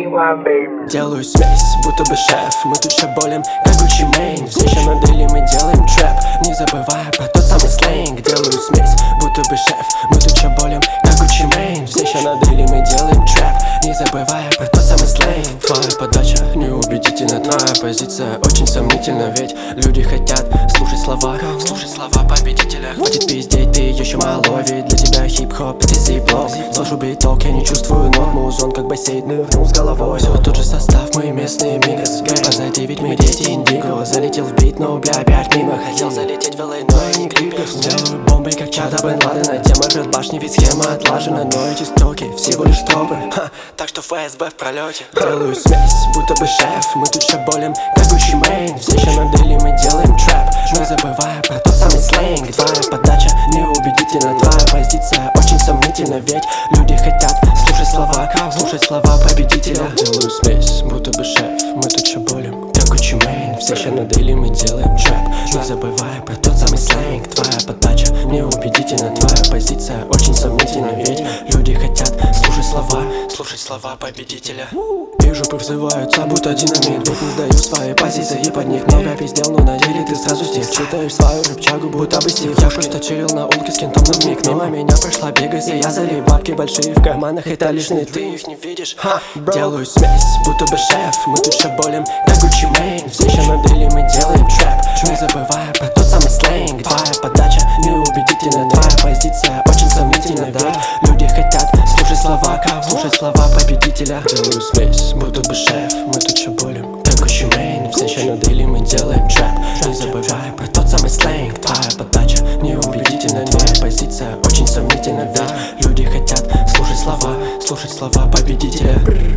Делаю смесь, будто бы шеф. Мы тут шаболим, как Gucci Mane. Все еще на деле мы делаем трэп, не забывая про тот самый сленг. Делаю смесь, будто бы шеф. Мы тут шаболим, как Gucci Mane. Все еще на деле мы делаем трэп, не забывая про тот самый сленг. Твоя подача неубедительна, твоя позиция очень сомнительна. Ведь люди хотят слушать слова победителя. Хватит пиздеть, ты еще малой. Ведь для тебя хип-хоп это зиплок. Слышу биток, я не чувствую нот. Музон как бассейн, нырнул с головой. Все тот же состав, мы местные мигас. Позади, ведь мы дети индиго. Залетел в бит, но бля, опять мимо. Хотел залететь в LA, но я не кликас. Делаю бомбы, как чата Бен Ладена. Тема жрет башни, ведь схема отлажена. Но эти строки всего лишь стропы. Так что ФСБ в пролете. Делаю смесь, будто бы шеф. Мы тут шаболим, как Gucci Mane. Все еще на деле мы делаем трэп, не забывая про тот самый сленг. Твоя подача неубедительна, твоя позиция очень сомнительна. Ведь люди хотят слушать слова победителя. Делаю смесь, будто бы шеф. Мы тут шаболим, как Gucci Mane. Все еще на деле мы делаем трэп, не забывая про тот самый сленг. Твоя подача неубедительна, твоя позиция очень сомнительна. Ведь люди хотят слушать слова победителя. И жопы взрываются, будто динамит. Ведь не сдаю свои позиции под них. Много пиздел, но на деле ты сразу стих. Читаешь свою рыбчагу, будто бы стих. Я просто чилил на улке с кентом на вмиг. Мимо меня прошла бегайся, я залей. Бабки большие в карманах, это лишние. Ты их не видишь, Делаю смесь, будто бы шеф. Мы тут шаболим, как Gucci Mane. Все еще на деле мы делаем трэп, не забывая про тот самый сленг. Твоя подача неубедительна, твоя позиция очень сомнительна. Ведь люди хотят слушать слова победителя. Делаю смесь, будто бы шеф. Мы тут шаболим, как Gucci Mane. Все еще на деле мы делаем трэп, не забывая про тот самый сленг. Твоя подача неубедительна, твоя позиция очень сомнительна. Ведь люди хотят слушать слова победителя.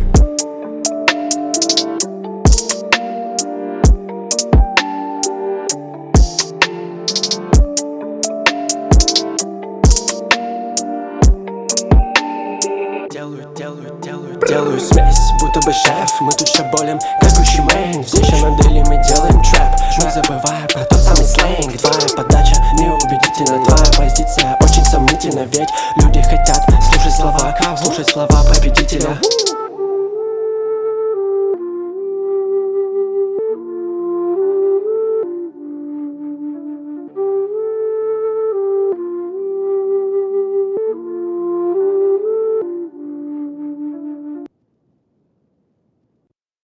Делаю смесь, будто бы шеф. Мы тут шаболим, как Gucci Mane. Все еще на деле мы делаем трэп, не забывая про тот самый сленг. Твоя подача неубедительна, твоя позиция очень сомнительна. Ведь люди хотят слушать слова победителя.